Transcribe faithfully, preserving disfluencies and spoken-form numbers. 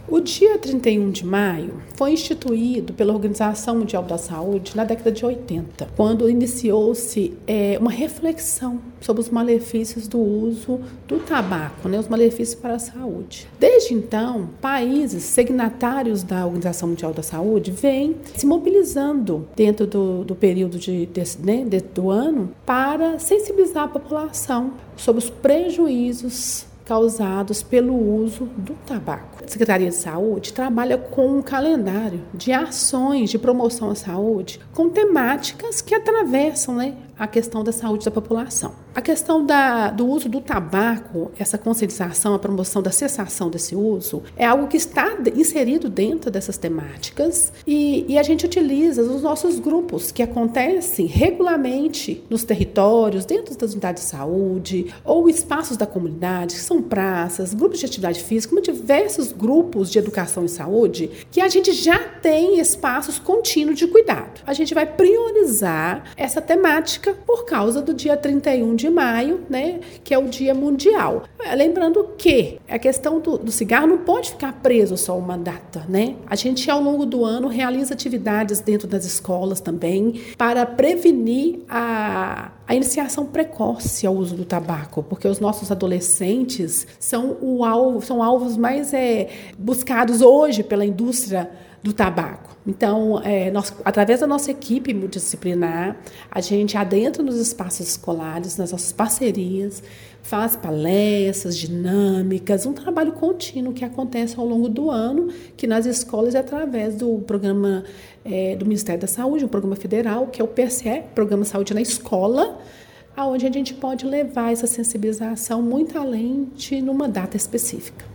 O dia trinta e um de maio foi instituído pela Organização Mundial da Saúde na década de oitenta, quando iniciou-se é, uma reflexão sobre os malefícios do uso do tabaco, né, os malefícios para a saúde. Desde então, países signatários da Organização Mundial da Saúde vêm se mobilizando dentro do, do período de, de, né, de, do ano para sensibilizar a população sobre os prejuízos causados pelo uso do tabaco. A Secretaria de Saúde trabalha com um calendário de ações de promoção à saúde com temáticas que atravessam, né, a questão da saúde da população. A questão da, do uso do tabaco, essa conscientização, a promoção da cessação desse uso, é algo que está inserido dentro dessas temáticas e, e a gente utiliza os nossos grupos que acontecem regularmente nos territórios, dentro das unidades de saúde ou espaços da comunidade, que são praças, grupos de atividade física, como diversos grupos de educação e saúde, que a gente já tem espaços contínuos de cuidado. A gente vai priorizar essa temática por causa do dia trinta e um de maio, né, que é o dia mundial. Lembrando que a questão do, do cigarro não pode ficar preso só a uma data, né? A gente, ao longo do ano, realiza atividades dentro das escolas também para prevenir a, a iniciação precoce ao uso do tabaco, porque os nossos adolescentes são, o alvo, são alvos mais é, buscados hoje pela indústria do tabaco. Então, é, nós, através da nossa equipe multidisciplinar, a gente adentra nos espaços escolares, nas nossas parcerias, faz palestras, dinâmicas, um trabalho contínuo que acontece ao longo do ano, que nas escolas é através do programa é, do Ministério da Saúde, um programa federal, que é o P S E, Programa Saúde na Escola, onde a gente pode levar essa sensibilização muito além de numa data específica.